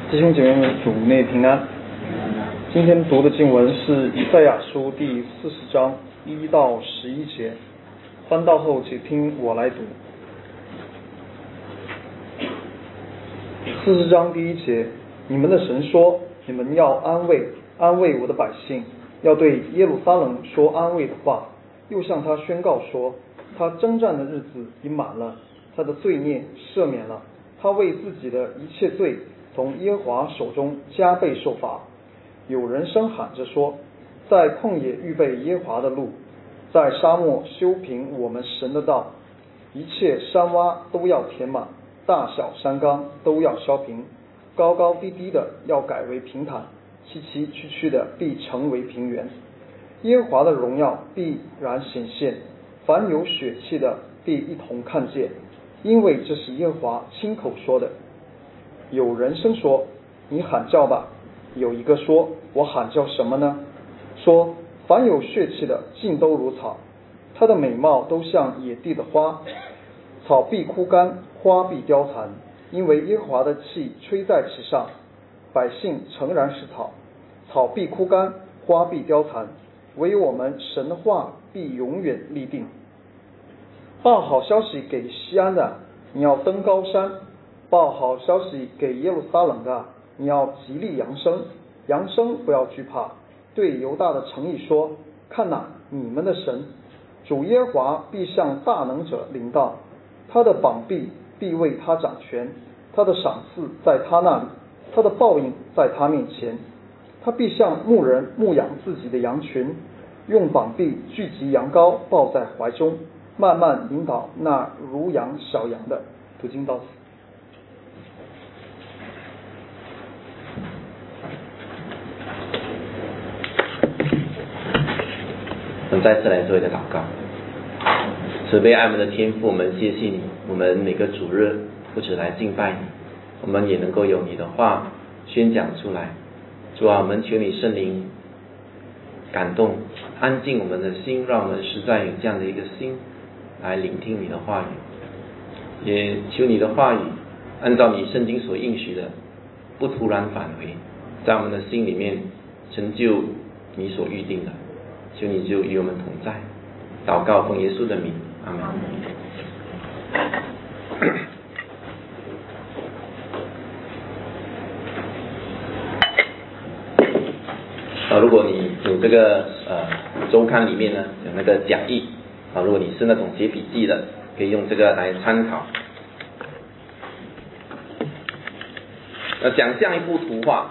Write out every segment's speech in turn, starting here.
弟兄姐妹们，主内平安。今天读的经文是以赛亚书第40章1到11节，翻到后请听我来读。40章第1节，你们的神说，你们要安慰我的百姓，要对耶路撒冷说安慰的话，又向他宣告说，他征战的日子已满了，他的罪孽赦免了，他为自己的一切罪从耶和华手中加倍受罚。有人声喊着说，在旷野预备耶和华的路，在沙漠修平我们神的道，一切山洼都要填满，大小山冈都要削平，高高低低的要改为平坦，崎崎岖岖的必成为平原。耶和华的荣耀必然显现，凡有血气的必一同看见，因为这是耶和华亲口说的。有人声说，你喊叫吧。有一个说，我喊叫什么呢？说，凡有血气的尽都如草，它的美貌都像野地的花，草必枯干，花必凋残，因为耶和华的气吹在其上。百姓诚然是草，草必枯干，花必凋残，唯有我们神的话必永远立定。报好消息给西安的，你要登高山；报好消息给耶路撒冷的，你要极力扬声，扬声不要惧怕。对犹大的城邑说，看哪，你们的神主耶和华必向大能者临到，他的膀臂必为他掌权，他的赏赐在他那里，他的报应在他面前。他必像牧人牧养自己的羊群，用膀臂聚集羊羔，抱在怀中，慢慢引导那如羊小羊的。读经到此。 我们再次来做一个祷告。慈悲爱我们的天父，我们谢谢你，我们每个主日不只来敬拜你，我们也能够有你的话宣讲出来。主啊，我们求你圣灵感动安静我们的心，让我们实在有这样的一个心来聆听你的话语，也求你的话语按照你圣经所应许的不突然返回，在我们的心里面成就你所预定的。求你就与我们同在，祷告奉耶稣的名，阿们。如果你有这个周刊里面呢有那个讲义如果你是那种写笔记的，可以用这个来参考。想象一幅图画，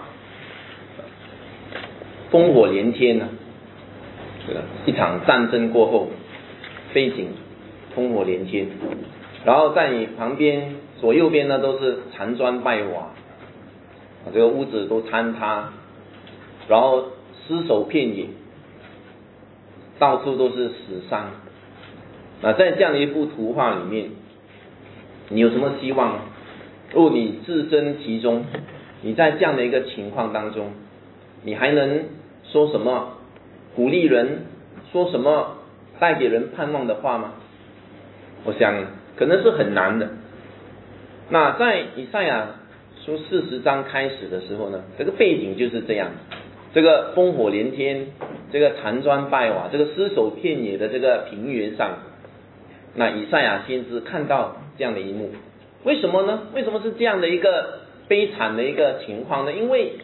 烽火连天呢，一场战争过后，背景烽火连天，然后在你旁边左右边呢都是残砖败瓦，这个屋子都坍塌，然后尸首遍野，到处都是死伤。在这样的一幅图画里面，你有什么希望？如果你置身其中，你在这样的一个情况当中，你还能说什么鼓励人，说什么带给人盼望的话吗？我想可能是很难的。那在以赛亚书40章开始的时候呢，这个背景就是这样，这个烽火连天，这个残砖败瓦，这个尸首遍野的这个平原上，那以赛亚先知看到这样的一幕。为什么呢？为什么是这样的一个悲惨的一个情况呢？因为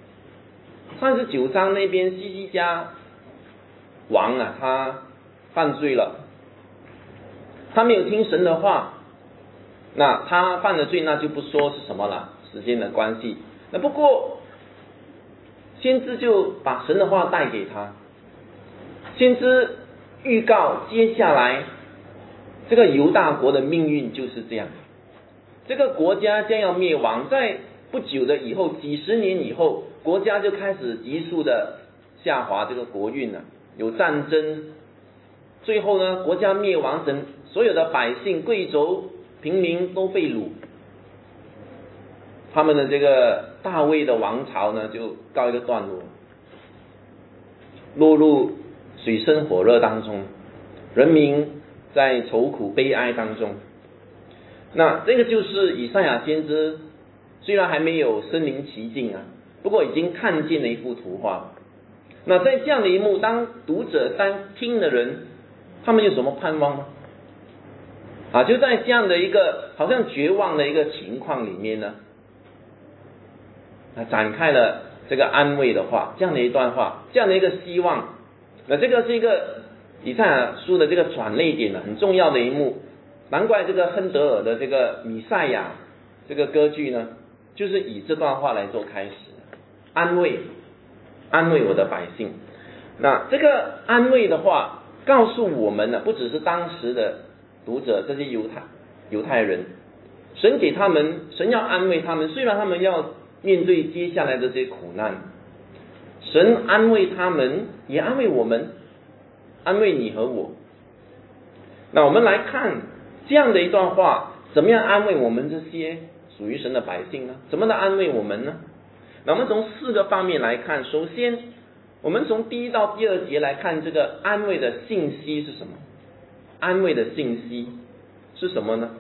39章那边西西家王他犯罪了，他没有听神的话，那他犯了罪，那就不说是什么了，时间的关系。那不过先知就把神的话带给他，先知预告接下来这个犹大国的命运就是这样，这个国家将要灭亡，在不久的以后，几十年以后，国家就开始急速的下滑，这个国运有战争，最后呢，国家灭亡，所有的百姓、贵族、平民都被掳，他们的这个大卫的王朝呢，就告一个段落，落入水深火热当中，人民在愁苦悲哀当中。那这个就是以赛亚先知虽然还没有身临其境啊，不过已经看见了一幅图画。那在这样的一幕，当读者当听的人，他们有什么盼望呢？就在这样的一个好像绝望的一个情况里面呢，展开了这个安慰的话，这样的一段话，这样的一个希望。那这个是一个以赛亚书的这个转捩点很重要的一幕。难怪这个亨德尔的这个弥赛亚这个歌剧呢，就是以这段话来做开始，安慰我的百姓。那这个安慰的话告诉我们呢，不只是当时的读者，这些犹太人，神给他们，神要安慰他们，虽然他们要面对接下来的这些苦难，神安慰他们，也安慰我们，安慰你和我。那我们来看这样的一段话，怎么样安慰我们这些属于神的百姓呢？怎么的安慰我们呢？那我们从4个方面来看。首先，我们从第1到第2节来看这个安慰的信息是什么？安慰的信息是什么呢？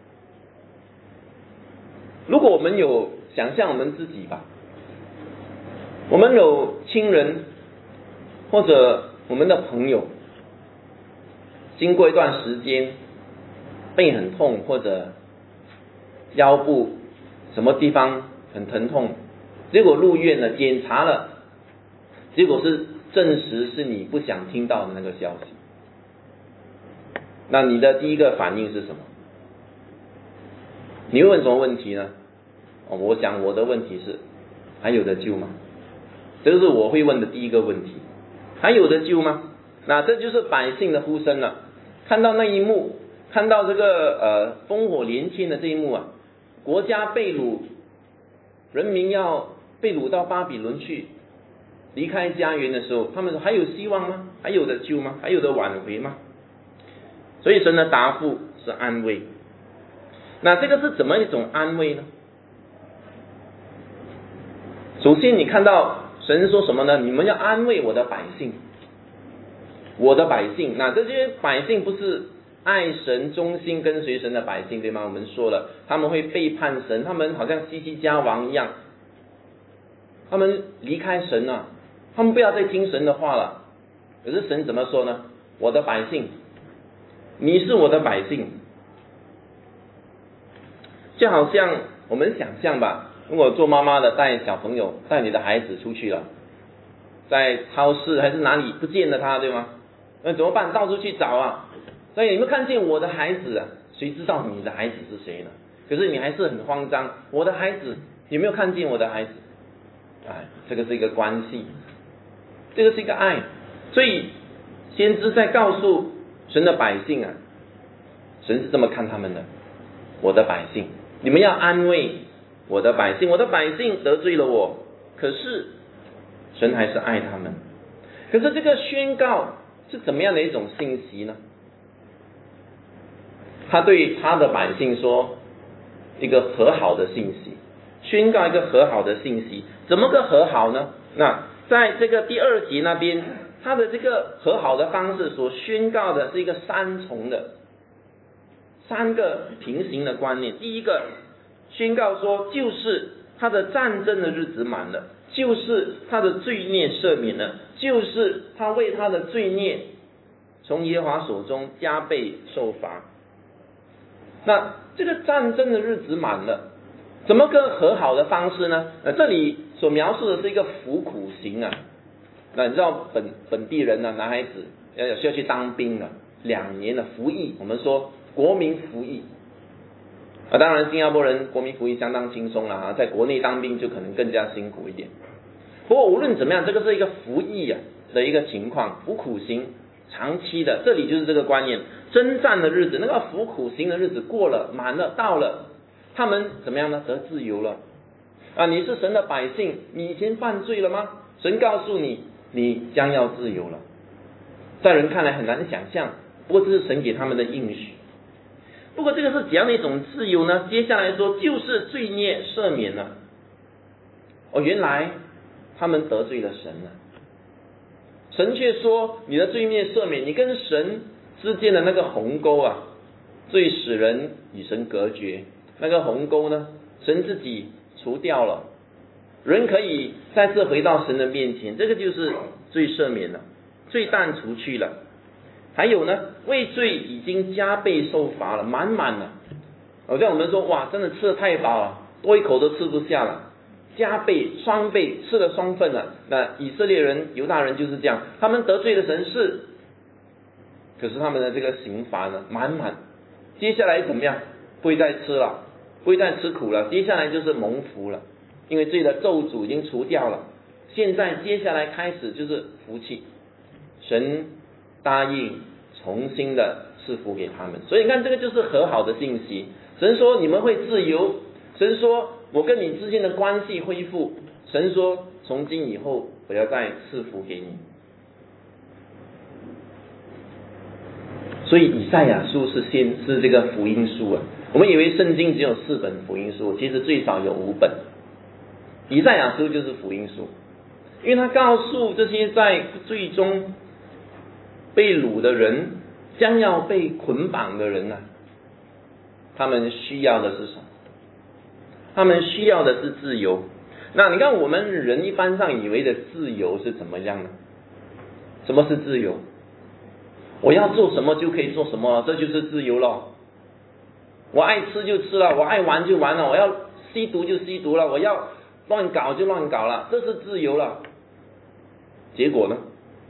如果我们有想象我们自己吧，我们有亲人或者我们的朋友，经过一段时间背很痛，或者腰部什么地方很疼痛，结果入院了，检查了，结果是证实是你不想听到的那个消息。那你的第一个反应是什么？你会问什么问题呢？我想我的问题是，还有得救吗？这是我会问的第一个问题，还有得救吗？那这就是百姓的呼声了。看到那一幕，看到这个烽火连天的这一幕国家被掳，人民要被掳到巴比伦去，离开家园的时候，他们说还有希望吗？还有得救吗？还有得挽回吗？所以神的答复是安慰。那这个是怎么一种安慰呢？首先你看到神说什么呢？你们要安慰我的百姓，我的百姓。那这些百姓不是爱神忠心跟随神的百姓，对吗？我们说了，他们会背叛神，他们好像西西家王一样，他们离开神了，他们不要再听神的话了。可是神怎么说呢？我的百姓，你是我的百姓。就好像我们想象吧，如果做妈妈的带小朋友，带你的孩子出去了，在超市还是哪里不见了他，对吗？那怎么办？到处去找所以你们看见我的孩子谁知道你的孩子是谁呢？可是你还是很慌张，我的孩子，有没有看见我的孩子？这个是一个关系，这个是一个爱。所以先知在告诉神的百姓神是这么看他们的，我的百姓，你们要安慰我的百姓，我的百姓得罪了我，可是神还是爱他们。可是这个宣告是怎么样的一种信息呢？他对他的百姓说一个和好的信息，宣告一个和好的信息。怎么个和好呢？那在这个第2节那边，他的这个和好的方式所宣告的是一个3重的3个平行的观念。第一个宣告说，就是他的战争的日子满了，就是他的罪孽赦免了，就是他为他的罪孽从耶和华手中加倍受罚。那这个战争的日子满了，怎么个和好的方式呢？这里所描述的是一个服苦刑那你知道本地人男孩子需要去当兵2年的服役，我们说国民服役当然新加坡人国民服役相当轻松了在国内当兵就可能更加辛苦一点。不过无论怎么样，这个是一个服役的一个情况，服苦刑长期的，这里就是这个观念，征战的日子，那个服苦刑的日子过了，满了，到了，他们怎么样呢？得自由了你是神的百姓，你以前犯罪了吗？神告诉你，你将要自由了。在人看来很难想象，不过这是神给他们的应许。不过这个是怎样的一种自由呢？接下来说就是罪孽赦免了。原来他们得罪了神了，神却说你的罪孽赦免，你跟神之间的那个鸿沟最使人与神隔绝。那个鸿沟呢，神自己除掉了，人可以再次回到神的面前，这个就是罪赦免了，罪担除去了。还有呢，为罪已经加倍受罚了，满满了。好像我们说，哇，真的吃得太饱了，多一口都吃不下了，加倍双倍吃了双份了。那以色列人犹大人就是这样，他们得罪了神是，可是他们的这个刑罚呢满满，接下来怎么样？不会再吃了，不会再吃苦了，接下来就是蒙福了，因为罪的咒诅已经除掉了，现在接下来开始就是福气，神答应重新的赐福给他们。所以你看，这个就是和好的信息。神说你们会自由，神说我跟你之间的关系恢复，神说从今以后我要再赐福给你。所以以赛亚书是这个福音书啊。我们以为圣经只有4本福音书，其实最少有5本。以赛亚书就是福音书，因为他告诉这些在最终被掳的人，将要被捆绑的人啊，他们需要的是什么？他们需要的是自由。那你看我们人一般上以为的自由是怎么样呢？什么是自由？我要做什么就可以做什么，这就是自由了。我爱吃就吃了，我爱玩就玩了，我要吸毒就吸毒了，我要乱搞就乱搞了，这是自由了。结果呢？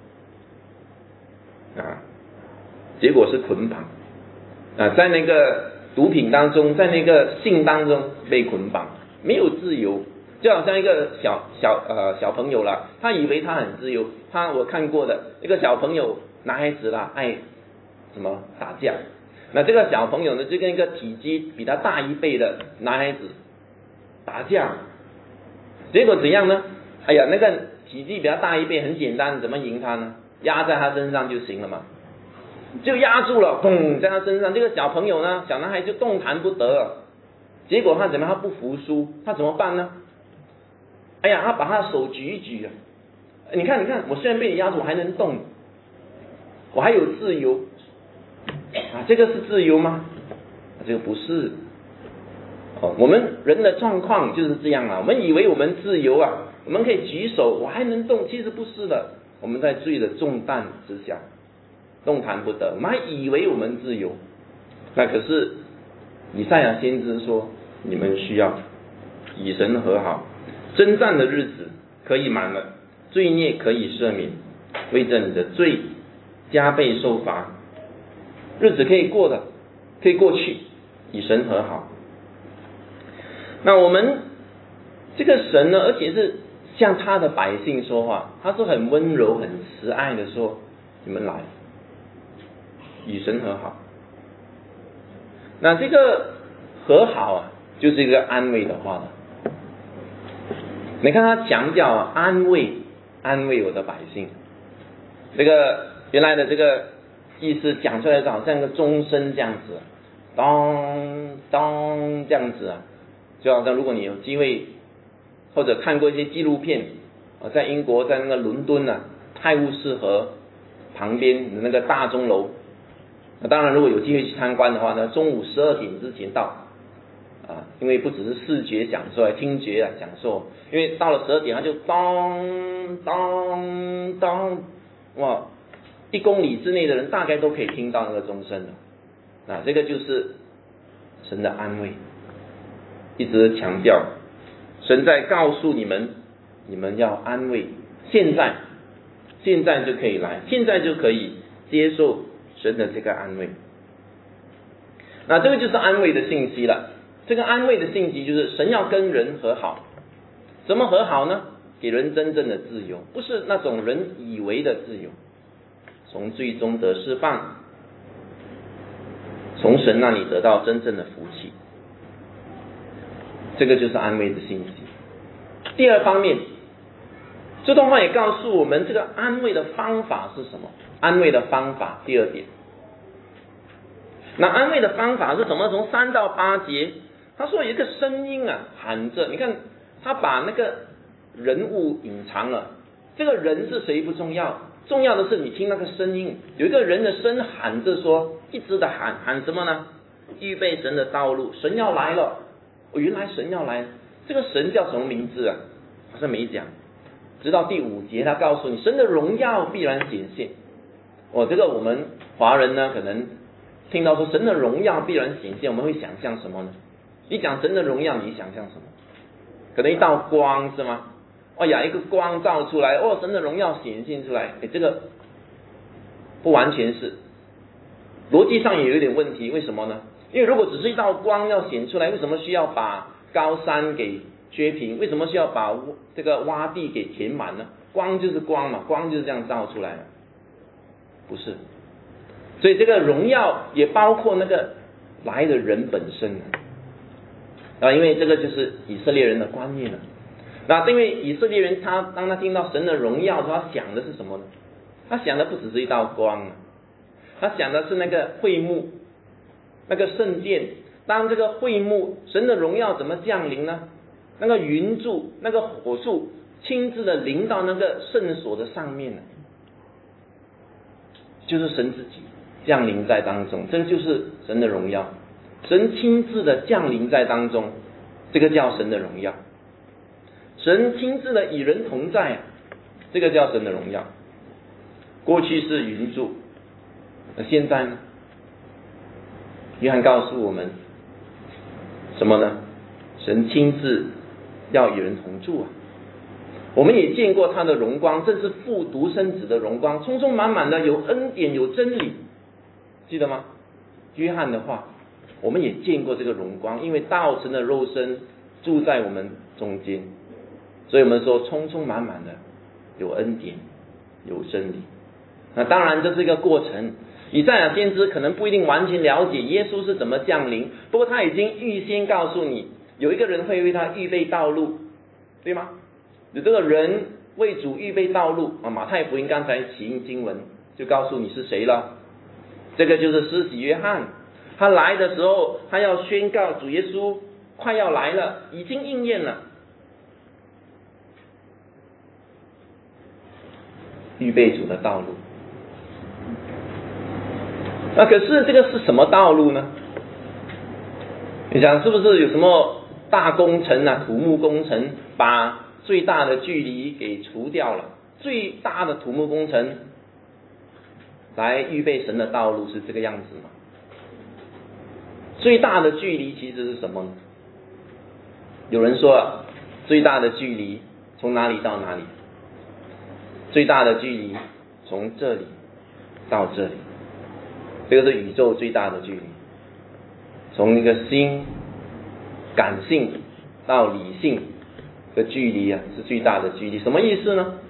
结果是捆绑在那个毒品当中，在那个性当中被捆绑，没有自由。就好像一个小朋友啦，他以为他很自由。我看过的一个小朋友，男孩子啦，爱什么打架。那这个小朋友呢，就跟一个体积比他大1倍的男孩子打架，结果怎样呢？哎呀，那个体积比他大1倍，很简单，怎么赢他呢？压在他身上就行了嘛，就压住了，砰，在他身上。这个小朋友呢，小男孩就动弹不得了。结果他怎么样？他不服输，他怎么办呢？哎呀，他把他的手举一举啊！你看，我虽然被你压住，我还能动，我还有自由这个是自由吗？这个不是。我们人的状况就是这样我们以为我们自由我们可以举手，我还能动，其实不是的。我们在罪的重担之下动弹不得，我们还以为我们自由。那可是以赛亚先知说，你们需要与神和好，征战的日子可以满了，罪孽可以赦免，为着你的罪加倍受罚，日子可以过的，可以过去，与神和好。那我们这个神呢，而且是向他的百姓说话，他是很温柔很慈爱的说，你们来与神和好。那这个和好就是一个安慰的话了。你看他强调安慰我的百姓，这个原来的这个意思讲出来好像一个钟声这样子，当当这样子就好像如果你有机会或者看过一些纪录片在英国，在那个伦敦泰晤士河旁边的那个大钟楼，当然如果有机会去参观的话呢，中午12点之前到因为不只是视觉享受，听觉享受，因为到了12点它就当当当，哇，1公里之内的人大概都可以听到那个钟声了。这个就是神的安慰，一直强调神在告诉你们，你们要安慰，现在就可以来，现在就可以接受神的这个安慰。那这个就是安慰的信息了。这个安慰的信息就是神要跟人和好。怎么和好呢？给人真正的自由，不是那种人以为的自由，从罪中得释放，从神那里得到真正的福气。这个就是安慰的信息。第二方面，这段话也告诉我们这个安慰的方法是什么。安慰的方法，第2点。那安慰的方法是什么？从3到8节，他说有一个声音喊着，你看他把那个人物隐藏了，这个人是谁不重要，重要的是你听那个声音，有一个人的声喊着说，一直的喊什么呢？预备神的道路，神要来了。原来神要来， 这个神叫什么名字啊？好像没讲。直到第5节，他告诉你，神的荣耀必然显现。这个我们华人呢，可能听到说神的荣耀必然显现，我们会想象什么呢？你讲神的荣耀，你想象什么？可能一道光是吗？一个光照出来，神的荣耀显现出来。这个不完全是，逻辑上也有一点问题。为什么呢？因为如果只是一道光要显出来，为什么需要把高山给削平？为什么需要把这个洼地给填满呢？光就是光嘛，光就是这样照出来的，不是。所以这个荣耀也包括那个来的人本身因为这个就是以色列人的观念了。那因为以色列人当他听到神的荣耀，他想的是什么呢？他想的不只是一道光他想的是那个会幕，那个圣殿。当这个会幕神的荣耀怎么降临呢？那个云柱，那个火柱亲自的临到那个圣所的上面就是神自己降临在当中，这个就是神的荣耀。神亲自的降临在当中，这个叫神的荣耀。神亲自的与人同在这个叫神的荣耀。过去是云柱，现在呢？约翰告诉我们什么呢？神亲自要与人同住我们也见过他的荣光，正是父独生子的荣光，充充满满的，有恩典有真理，记得吗？约翰的话，我们也见过这个荣光，因为道成的肉身住在我们中间，所以我们说充充满满的有恩典有真理。那当然这是一个过程，以赛亚先知可能不一定完全了解耶稣是怎么降临，不过他已经预先告诉你，有一个人会为他预备道路，对吗？有这个人为主预备道路马太福音刚才起因经文就告诉你是谁了，这个就是施洗约翰。他来的时候，他要宣告主耶稣快要来了，已经应验了，预备主的道路。可是这个是什么道路呢？你想是不是有什么大工程土木工程把最大的距离给除掉了？最大的土木工程来预备神的道路是这个样子吗？最大的距离其实是什么呢？有人说最大的距离从哪里到哪里？最大的距离从这里到这里，这个是宇宙最大的距离。从一个心感性到理性的距离是最大的距离。什么意思呢？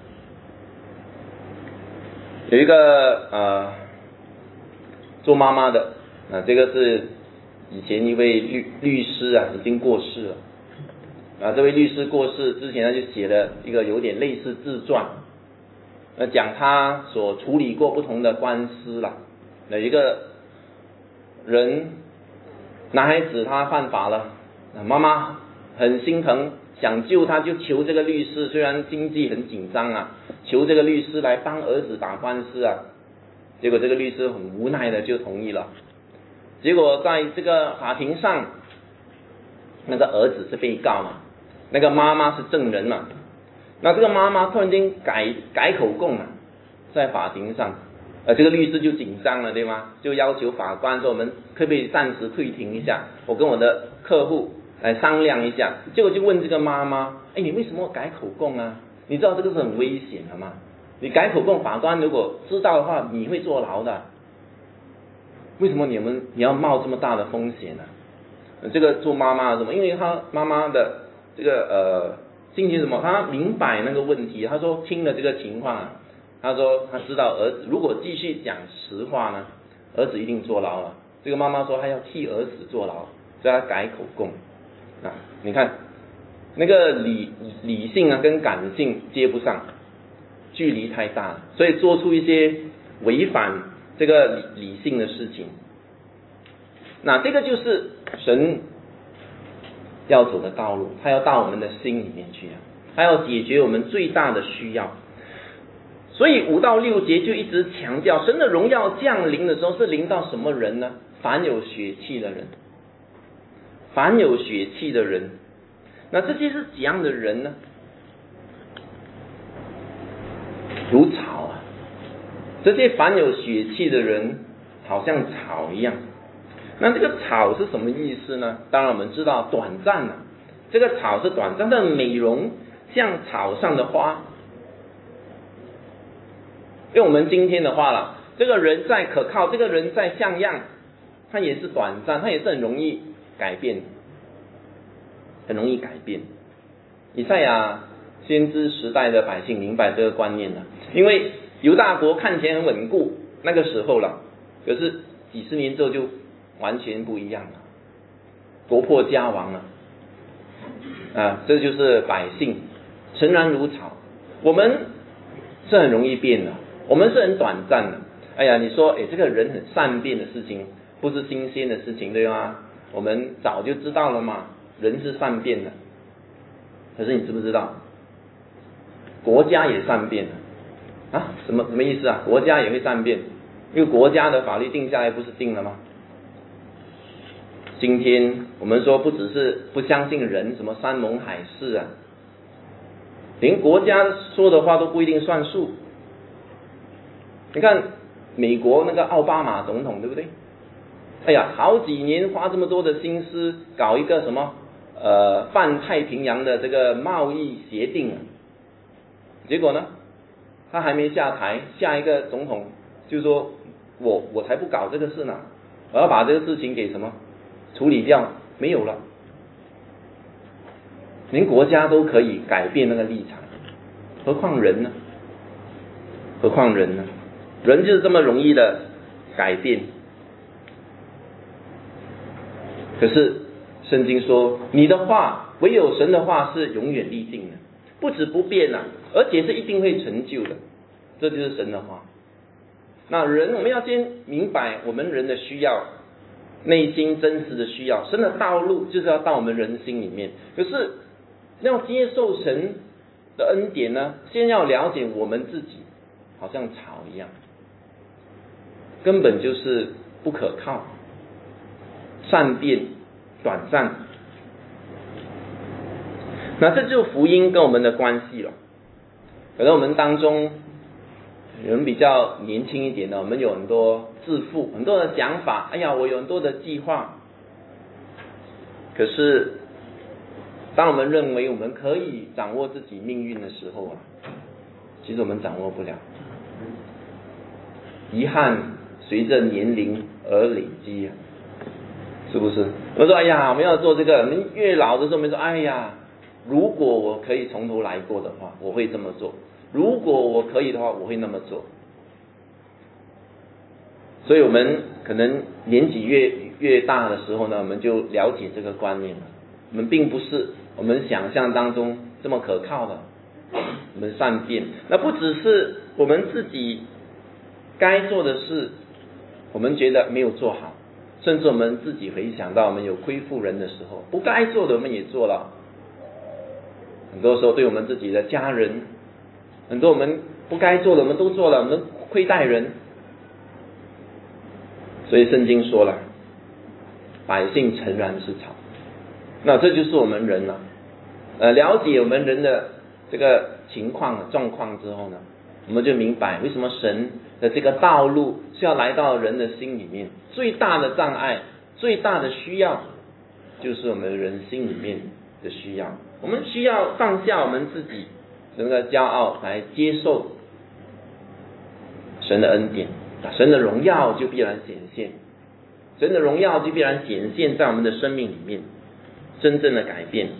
有一个做妈妈的这个是以前一位律师已经过世了这位律师过世之前他就写了一个有点类似自传讲他所处理过不同的官司有一个人男孩子他犯法了，妈妈很心疼，想救他，就求这个律师，虽然经济很紧张求这个律师来帮儿子打官司结果这个律师很无奈的就同意了。结果在这个法庭上，那个儿子是被告那个妈妈是证人那这个妈妈突然间改口供在法庭上这个律师就紧张了，对吗？就要求法官说我们可不可以暂时退庭一下，我跟我的客户来商量一下。结果就问这个妈妈，你为什么改口供你知道这个是很危险的吗？你改口供，法官如果知道的话，你会坐牢的。为什么你要冒这么大的风险这个做妈妈什么？因为他妈妈的这个心情什么？他明白那个问题。他说听了这个情况他说他知道儿子如果继续讲实话呢，儿子一定坐牢了。这个妈妈说他要替儿子坐牢，所以他改口供你看那个理性跟感性接不上，距离太大了，所以做出一些违反这个理性的事情。那这个就是神要走的道路，他要到我们的心里面去他要解决我们最大的需要。所以5到6节就一直强调，神的荣耀降临的时候是临到什么人呢？凡有血气的人。凡有血气的人， 那这些是怎样的人呢？如草啊，这些凡有血气的人好像草一样。那这个草是什么意思呢？当然我们知道短暂了，这个草是短暂的美容，像草上的花。用我们今天的话了，这个人再可靠，这个人再像样，他也是短暂，他也是很容易改变，很容易改变。以赛亚先知时代的百姓明白这个观念了，因为犹大国看起来很稳固，那个时候了，可是几十年之后就完全不一样了，国破家亡了。这就是百姓诚然如草，我们是很容易变的，我们是很短暂的。哎呀，你说，这个人很善变的事情，不是新鲜的事情，对吗？我们早就知道了嘛，人是善变的。可是你知不知道，国家也善变啊？什么意思啊？国家也会善变？因为国家的法律定下来不是定了吗？今天我们说不只是不相信人，什么山盟海誓啊，连国家说的话都不一定算数。你看美国那个奥巴马总统，对不对？哎呀，好几年花这么多的心思搞一个什么泛太平洋的这个贸易协定，结果呢，他还没下台，下一个总统就说我才不搞这个事呢，我要把这个事情给什么处理掉，没有了。连国家都可以改变那个立场，何况人呢？何况人呢？人就是这么容易的改变。可是圣经说，你的话，唯有神的话是永远立定的，不止不变啊，而且是一定会成就的，这就是神的话。那人，我们要先明白我们人的需要，内心真实的需要，神的道路就是要到我们人心里面。可是要接受神的恩典呢，先要了解我们自己好像草一样，根本就是不可靠，善变，短暂。那这就是福音跟我们的关系了。可能我们当中有人比较年轻一点的，我们有很多自负，很多的想法，哎呀，我有很多的计划。可是当我们认为我们可以掌握自己命运的时候啊，其实我们掌握不了。遗憾随着年龄而累积啊，是不是？我说，哎呀，我们要做这个，我们越老的时候，我们说，哎呀，如果我可以从头来过的话，我会这么做；如果我可以的话，我会那么做。所以我们可能年纪越大的时候呢，我们就了解这个观念了。我们并不是我们想象当中这么可靠的，我们善变。那不只是我们自己该做的事，我们觉得没有做好，甚至我们自己回想到我们有亏负人的时候，不该做的我们也做了。很多时候对我们自己的家人，很多我们不该做的我们都做了，我们亏待人。所以圣经说了，百姓诚然是草。那这就是我们人了。了解我们人的这个情况状况之后呢，我们就明白为什么神的这个道路是要来到人的心里面。最大的障碍，最大的需要，就是我们人心里面的需要。我们需要放下我们自己神的骄傲，来接受神的恩典，神的荣耀就必然显现，神的荣耀就必然显现在我们的生命里面，真正的改变。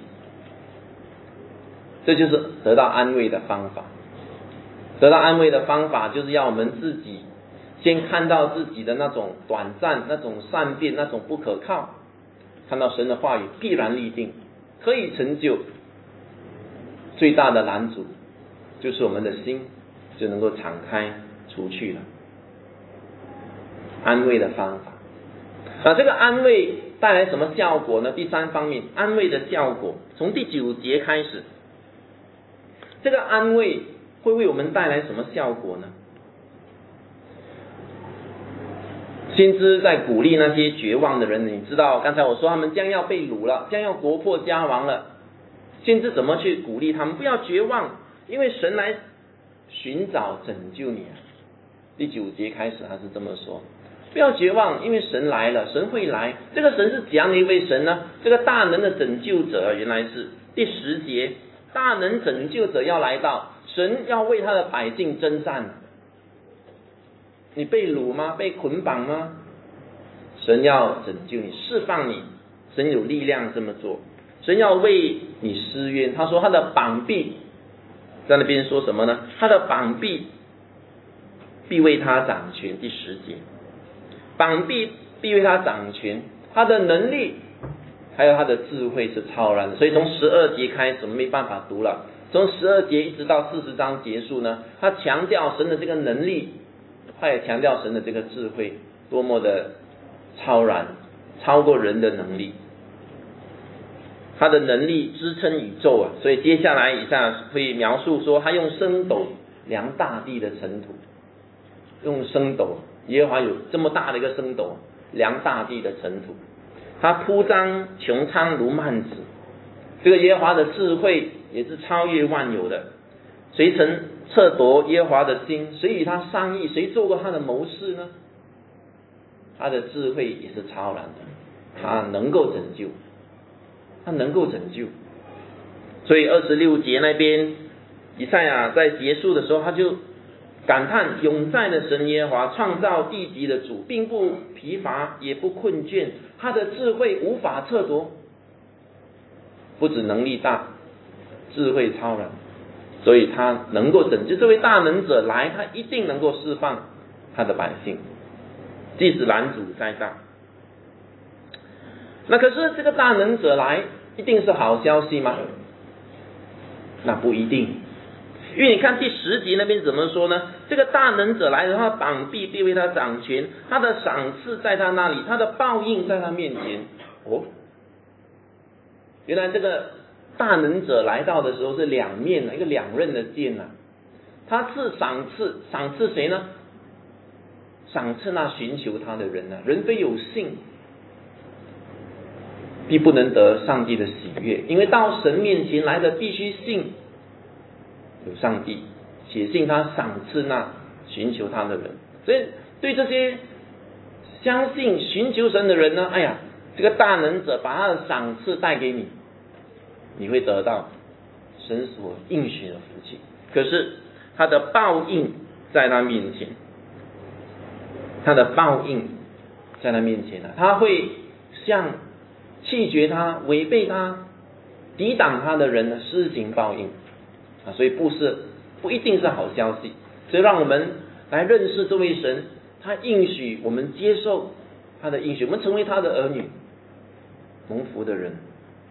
这就是得到安慰的方法。得到安慰的方法，就是要我们自己先看到自己的那种短暂，那种善变，那种不可靠，看到神的话语必然立定，可以成就。最大的拦阻就是我们的心就能够敞开出去了。安慰的方法，这个安慰带来什么效果呢？第三方面，安慰的效果，从第9节开始，这个安慰会为我们带来什么效果呢？先知在鼓励那些绝望的人，你知道刚才我说他们将要被掳了，将要国破家亡了， 先知怎么去鼓励他们？不要绝望，因为神来寻找拯救你啊。第9节开始他是这么说，不要绝望，因为神来了，神会来。这个神是怎样的一位神呢？这个大能的拯救者原来是第10节，大能拯救者要来到，神要为他的百姓征战。你被掳吗？被捆绑吗？神要拯救你，释放你，神有力量这么做。神要为你施冤，他说他的膀臂，在那边说什么呢？他的膀臂必为他掌权。第10节，膀臂必为他掌权，他的能力还有他的智慧是超然的。所以从12节开始我们没办法读了，从12节一直到40章结束呢，他强调神的这个能力，他也强调神的这个智慧多么的超然，超过人的能力，他的能力支撑宇宙啊。所以接下来以下会描述说，他用升斗量大地的尘土，用升斗，耶和华有这么大的一个升斗量大地的尘土，他铺张穹苍如幔子。这个耶和华的智慧也是超越万有的，谁曾测夺耶和华的心？谁与他商议？谁做过他的谋士呢？他的智慧也是超然的，他能够拯救，他能够拯救。所以26节那边以赛亚在结束的时候，他就感叹永在的神耶和华，创造地极的主，并不疲乏也不困倦，他的智慧无法测夺，不止能力大，智慧超然，所以他能够拯救。这位大能者来，他一定能够释放他的百姓，即使拦阻在上。那可是这个大能者来一定是好消息吗？那不一定，因为你看第10节那边怎么说呢？这个大能者来的话，膀臂必为他掌权，他的赏赐在他那里，他的报应在他面前。原来这个大能者来到的时候是两面的，一个两刃的剑啊。他是赏赐，赏赐谁呢？赏赐那寻求他的人啊。人非有信，必不能得上帝的喜悦，因为到神面前来的必须信有上帝，且信他赏赐那寻求他的人。所以对这些相信寻求神的人呢，这个大能者把他的赏赐带给你，你会得到神所应许的福气。可是他的报应在他面前，他的报应在他面前他会向弃绝他、违背他、抵挡他的人施行报应所以不一定是好消息。所以让我们来认识这位神，他应许我们接受他的应许，我们成为他的儿女，蒙福的人。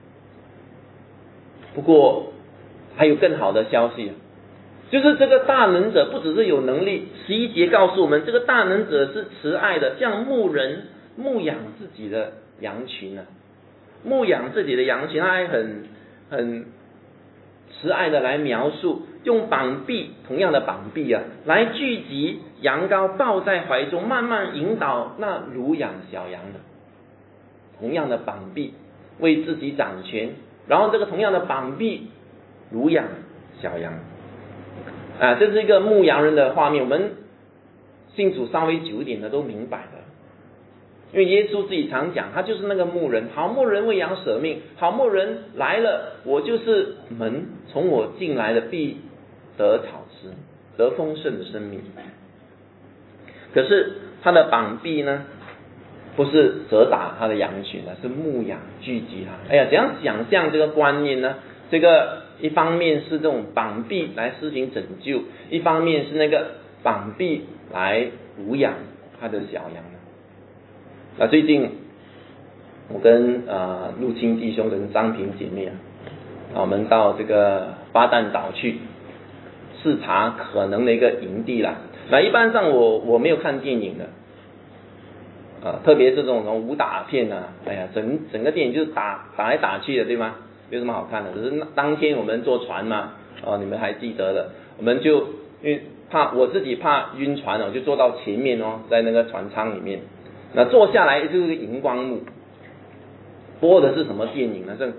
不过还有更好的消息，就是这个大能者不只是有能力，11节告诉我们，这个大能者是慈爱的，像牧人牧养自己的羊群牧养自己的羊群，他还很慈爱的来描述，用膀臂，同样的膀臂来聚集羊羔，抱在怀中，慢慢引导那乳养小羊的。同样的膀臂为自己掌权，然后这个同样的膀臂乳养小羊这是一个牧羊人的画面。我们信主稍微久一点的都明白了，因为耶稣自己常讲，他就是那个牧人，好牧人为羊舍命，好牧人来了，我就是门，从我进来的必得草吃，得丰盛的生命。可是他的膀臂呢，不是责打他的羊群是牧养聚集他。怎样想象这个观念呢？这个一方面是这种膀臂来施行拯救，一方面是那个膀臂来乳养他的小羊最近我跟陆清弟兄跟张平姐妹我们到这个巴旦岛去视察可能的一个营地啦。一般上我没有看电影的特别是这种武打片整个电影就是打来打去的，对吗？没有什么好看的。只是当天我们坐船嘛你们还记得的，我们就因为我自己怕晕船我就坐到前面在那个船舱里面。那坐下来就是荧光幕，播的是什么电影呢？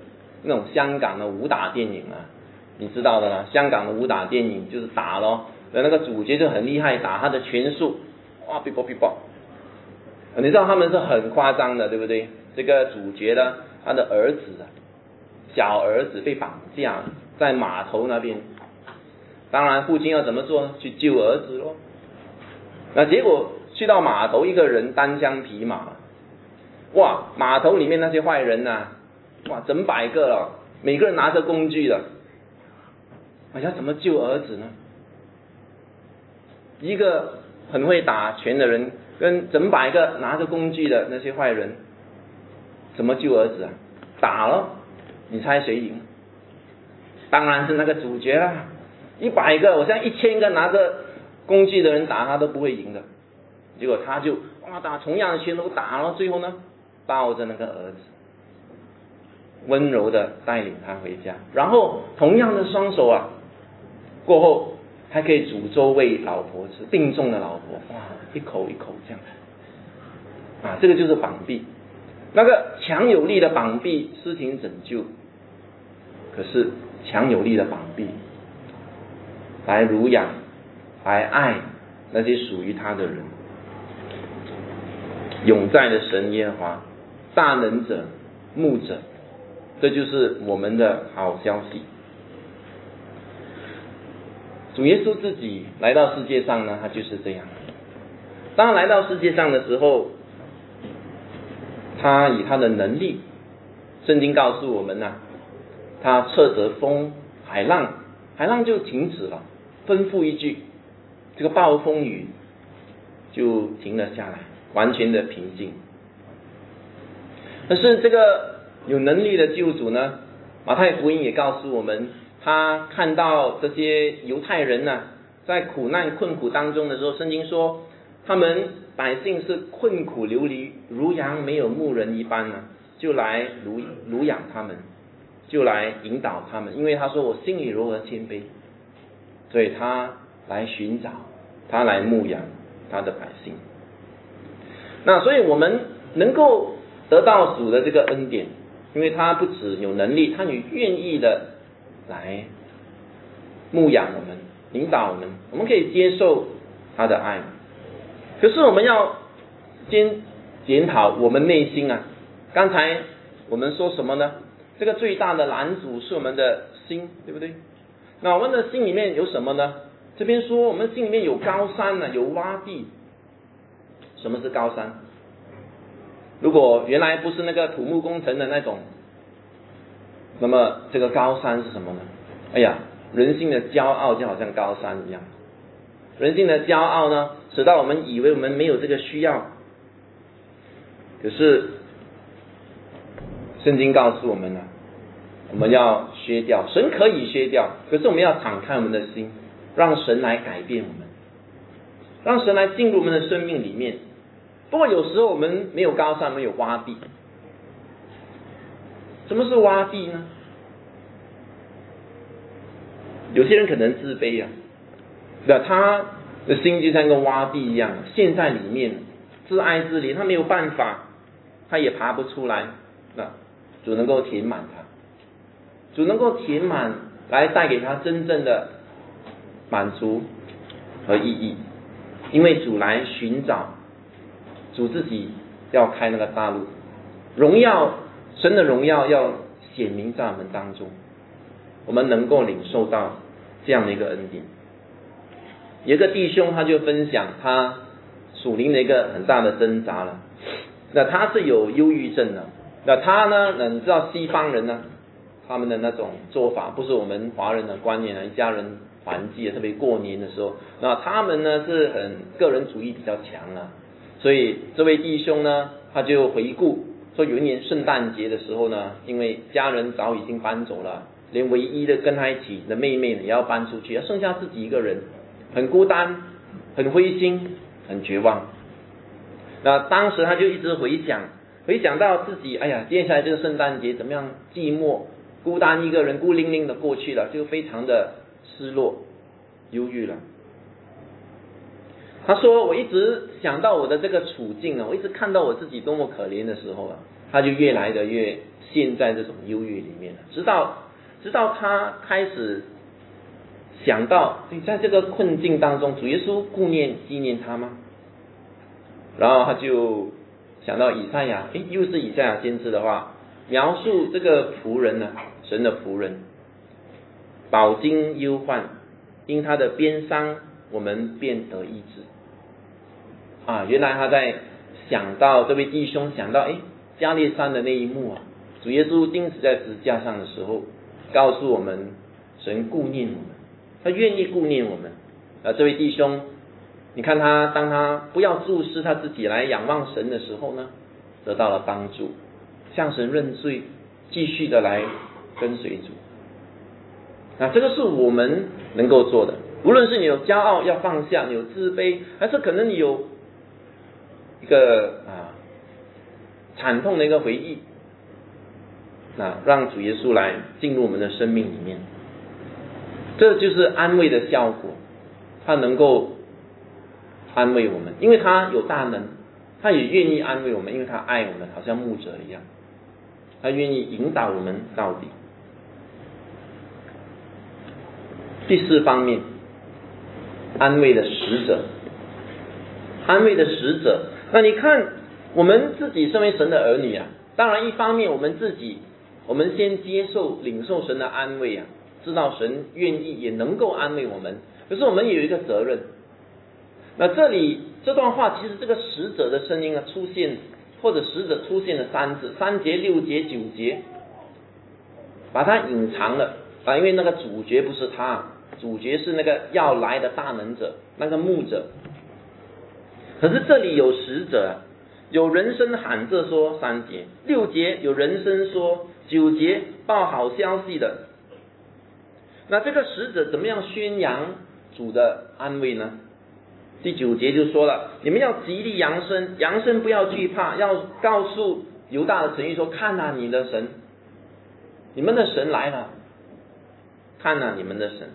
那种香港的武打电影啊，你知道的啦，香港的武打电影就是打咯，那个主角就很厉害，打他的拳术，哇，哔啵哔啵，你知道他们是很夸张的，对不对？这个主角呢，他的儿子啊，小儿子被绑架了，在码头那边，当然父亲要怎么做？去救儿子咯。那结果去到码头，一个人单枪匹马，哇，码头里面那些坏人啊，哇，整百个了，每个人拿着工具的，要怎么救儿子呢？一个很会打拳的人跟整百个拿着工具的那些坏人，怎么救儿子啊？打了，你猜谁赢？当然是那个主角啦，100个，我像1000个拿着工具的人打他都不会赢的。结果他就打同样的拳头打了，最后呢，抱着那个儿子，温柔的带领他回家，然后同样的双手啊，过后还可以煮粥喂老婆吃，病重的老婆，哇，一口一口这样啊，这个就是绑臂。那个强有力的绑臂施行拯救，可是强有力的绑臂来乳养来爱那些属于他的人。永在的神耶和华，大能者牧者，这就是我们的好消息。主耶稣自己来到世界上呢，他就是这样。当他来到世界上的时候，他以他的能力，圣经告诉我们呢，他斥责风海浪，海浪就停止了，吩咐一句，这个暴风雨就停了下来，完全的平静。可是这个有能力的救主呢，马太福音也告诉我们，他看到这些犹太人呢，在苦难困苦当中的时候，圣经说他们百姓是困苦流离，如羊没有牧人一般呢，就来乳养他们，就来引导他们，因为他说我心里柔和谦卑，所以他来寻找，他来牧养他的百姓。那所以我们能够得到主的这个恩典，因为他不只有能力，他也愿意的来牧养我们，引导我们，我们可以接受他的爱。可是我们要先检讨我们内心啊，刚才我们说什么呢？这个最大的拦阻是我们的心，对不对？那我们的心里面有什么呢？这边说我们心里面有高山啊，有洼地。什么是高山？如果原来不是那个土木工程的那种，那么这个高山是什么呢？哎呀，人性的骄傲就好像高山一样。人性的骄傲呢，使到我们以为我们没有这个需要。可是圣经告诉我们呢，我们要削掉，神可以削掉，可是我们要敞开我们的心，让神来改变我们，让神来进入我们的生命里面。不过有时候我们没有高山，没有洼地。什么是洼地呢？有些人可能自卑啊，那他的心就像个洼地一样，陷在里面，自哀自怜，他没有办法，他也爬不出来。那主能够填满他，主能够填满，来带给他真正的满足和意义。因为主来寻找，主自己要开那个大路，荣耀，神的荣耀要显明在我们当中，我们能够领受到这样的一个恩典。有一个弟兄他就分享他属灵的一个很大的挣扎了。那他是有忧郁症的，那他呢，你知道西方人呢，他们的那种做法不是我们华人的观念啊，一家人团聚，特别过年的时候，那他们呢是很个人主义比较强啊。所以这位弟兄呢，他就回顾说，有一年圣诞节的时候呢，因为家人早已经搬走了，连唯一的跟他一起的妹妹呢也要搬出去，剩下自己一个人，很孤单，很灰心，很绝望。那当时他就一直回想到自己，哎呀，接下来这个圣诞节怎么样寂寞孤单一个人，孤零零的过去了，就非常的失落忧郁了。他说，我一直想到我的这个处境啊，我一直看到我自己多么可怜的时候啊， 他就越来的越陷在这种优越里面了，直到他开始想到，在这个困境当中，主耶稣顾念纪念他吗？然后他就想到以赛亚，又是以赛亚先知的话，描述这个仆人呢，神的仆人，饱经忧患，因他的鞭伤，我们便得医治。原来他在想到这位弟兄想到加略山的那一幕主耶稣钉死在十字架上的时候，告诉我们神顾念我们，他愿意顾念我们。这位弟兄，你看他当他不要注视他自己来仰望神的时候呢，得到了帮助，向神认罪，继续的来跟随主。这个是我们能够做的，无论是你有骄傲要放下，你有自卑，还是可能你有一个惨痛的一个回忆，让主耶稣来进入我们的生命里面，这就是安慰的效果。他能够安慰我们，因为他有大能，他也愿意安慰我们，因为他爱我们，好像牧者一样，他愿意引导我们到底。第四方面，安慰的使者。安慰的使者，那你看我们自己身为神的儿女当然一方面我们自己，我们先领受神的安慰知道神愿意也能够安慰我们，可是我们也有一个责任。那这里这段话其实这个使者的声音出现，或者使者出现了3次，3节、6节、9节，把它隐藏了因为那个主角不是他，主角是那个要来的大能者，那个牧者。可是这里有使者有人声喊着说，3节、6节有人声说，9节报好消息的。那这个使者怎么样宣扬主的安慰呢？第9节就说了，你们要极力扬声，扬声不要惧怕，要告诉犹大的城邑说，看你的神，你们的神来了，看你们的神。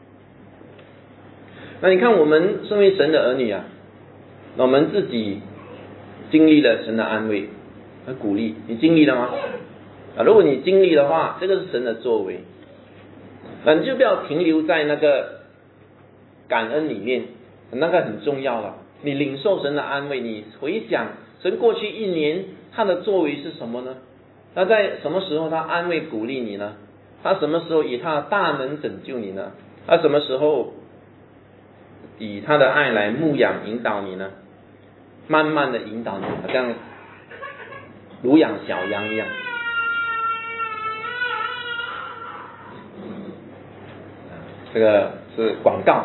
那你看我们身为神的儿女那我们自己经历了神的安慰和鼓励，你经历了吗？如果你经历的话，这个是神的作为，你就不要停留在那个感恩里面，那个很重要了。你领受神的安慰，你回想神过去1年他的作为是什么呢？他在什么时候他安慰鼓励你呢？他什么时候以他的大能拯救你呢？他什么时候以他的爱来牧养引导你呢？慢慢的引导你，好像乳养小羊一样。这个是广告，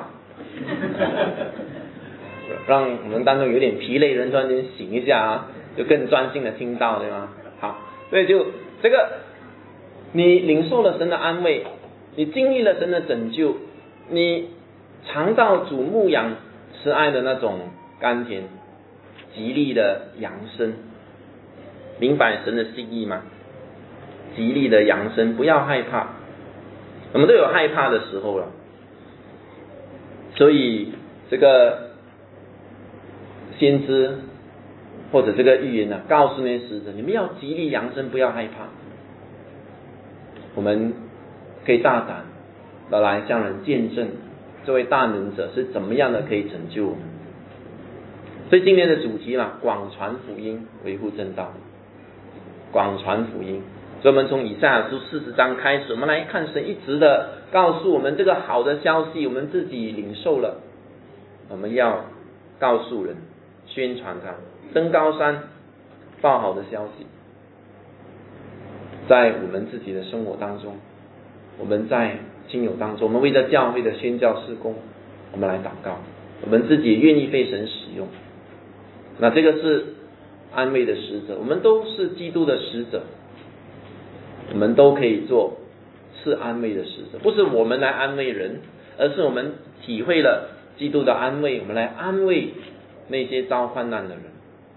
让我们当中有点疲累人突然间醒一下就更专心的听到，对吗？好，所以就这个，你领受了神的安慰，你经历了神的拯救，你尝到主牧养慈爱的那种甘甜，极力的扬声，明白神的心意吗？极力的扬声，不要害怕。我们都有害怕的时候了，所以这个先知或者这个预言告诉那些使者，你们要极力扬声，不要害怕。我们可以大胆的来向人见证这位大能者是怎么样的可以拯救我们。所以今天的主题广传福音，维护正道，广传福音。所以我们从以赛亚书40章开始，我们来看神一直的告诉我们这个好的消息，我们自己领受了，我们要告诉人，宣传它，登高山报好的消息。在我们自己的生活当中，我们在亲友当中，我们为着教会的宣教事工，我们来祷告，我们自己也愿意被神使用。那这个是安慰的使者，我们都是基督的使者，我们都可以做是安慰的使者，不是我们来安慰人，而是我们体会了基督的安慰，我们来安慰那些遭患难的人。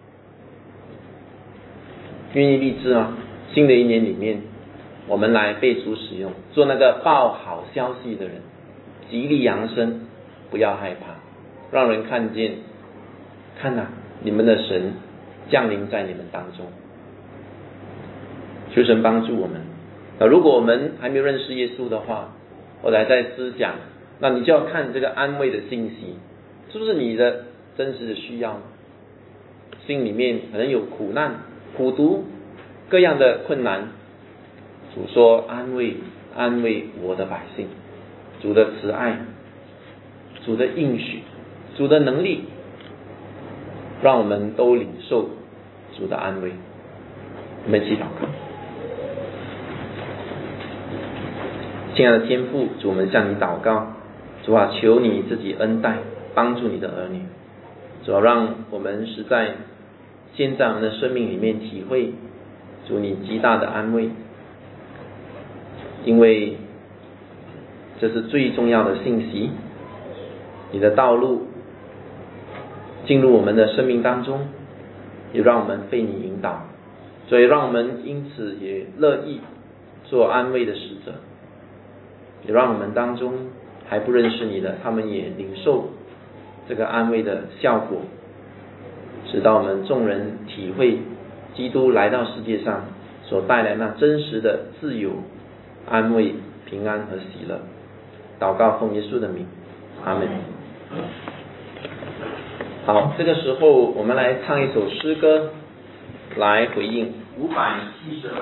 愿意立志新的1年里面，我们来被主使用，做那个报好消息的人，极力扬声，不要害怕，让人看见，看你们的神降临在你们当中。 求神帮助我们。如果我们还没有认识耶稣的话，后来在思想，那你就要看这个安慰的信息是不是你的真实的需要。心里面可能有苦难、苦毒、各样的困难，主说安慰我的百姓，主的慈爱，主的应许，主的能力，让我们都领受主的安慰。我们一起祷告。亲爱的天父，主，我们向你祷告，主啊，求你自己恩待帮助你的儿女，主啊，让我们实在现在我们的生命里面体会主你极大的安慰，因为这是最重要的信息。你的道路进入我们的生命当中，也让我们被你引导，所以让我们因此也乐意做安慰的使者，也让我们当中还不认识你的，他们也领受这个安慰的效果，直到我们众人体会基督来到世界上所带来那真实的自由、安慰、平安和喜乐。祷告奉耶稣的名，阿们。好，这个时候我们来唱一首诗歌来回应572